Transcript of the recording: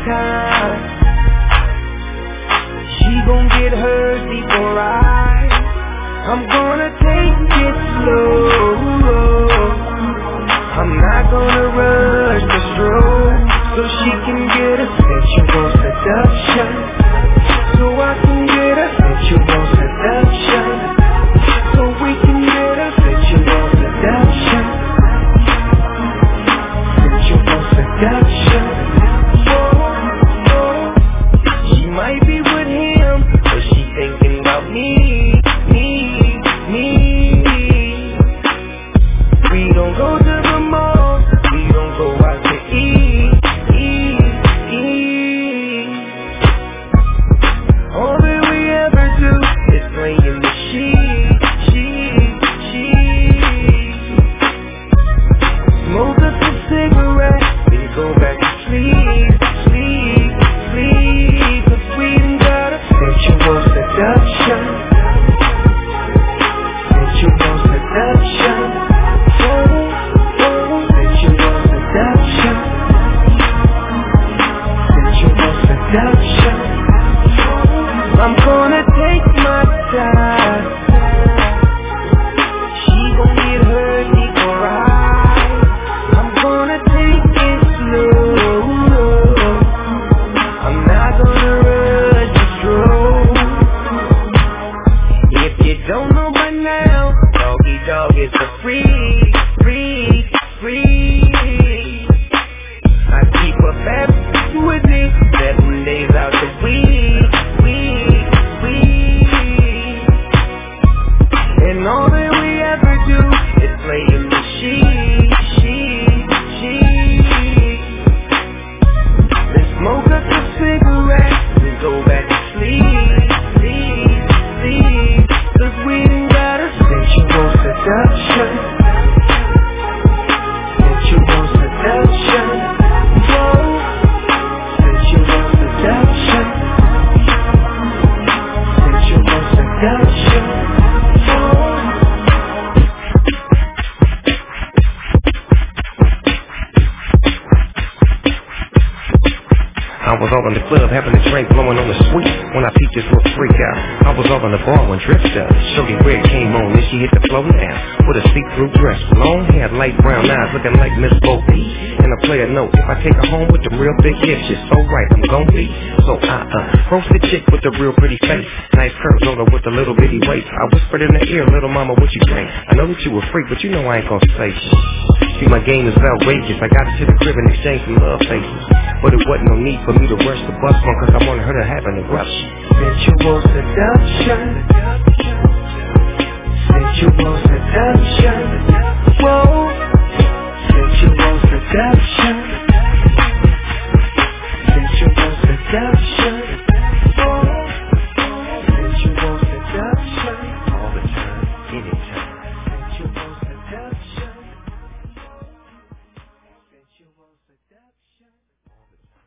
time. She gon' get hers before I'm gonna take it slow. I'm not gonna rush the stroke, so she can get a sensual seduction. So I can get a sensual seduction. So we can get a sensual seduction. Sensual seduction. She might be with him, but she thinking about me. We don't go to the mall, we don't go out to eat. All that we ever do is play in the sheet. Smoke up a cigarette, then go back to sleep. Cause we done got a sensual seduction. Sensual seduction. I'm gonna take my time. She gon' get hurt before I'm gonna take it slow. I'm not gonna rush the stroke. If you don't know by now, Doggy Dog is a freak. I keep a fat with me 7 days out the week. And all that we ever do is play in the sheet. Then smoke up a cigarette, then go back to sleep. Cause we done got a sensual seduction. Sensual seduction. Sensual seduction. Sensual seduction. I was all in the club having a drink, blowing on the sweet when I peeped this little freak out. I was all in the bar when Drift up. Shorty Red came on, then she hit the floor now. With a see-through dress, long hair, light brown eyes, looking like Miss Bo Peep. And I play a note, if I take her home with the real big hips, it's so right, I'm gon' be. So roast the chick with the real pretty face, nice curves on her with a little bitty waist. I whispered in her ear, little mama, what you think? I know that you a freak, but you know I ain't gon' say shit. See, my game is outrageous. I got her to the crib in exchange for love faces. But it wasn't no need for me to rush the bus one, cause I wanted her to have an eruption. Sensual seduction. Sensual seduction. Whoa. Sensual seduction. Sensual seduction. Whoa. Sensual seduction. All the time, anytime. Sensual seduction. Sensual seduction. All the time.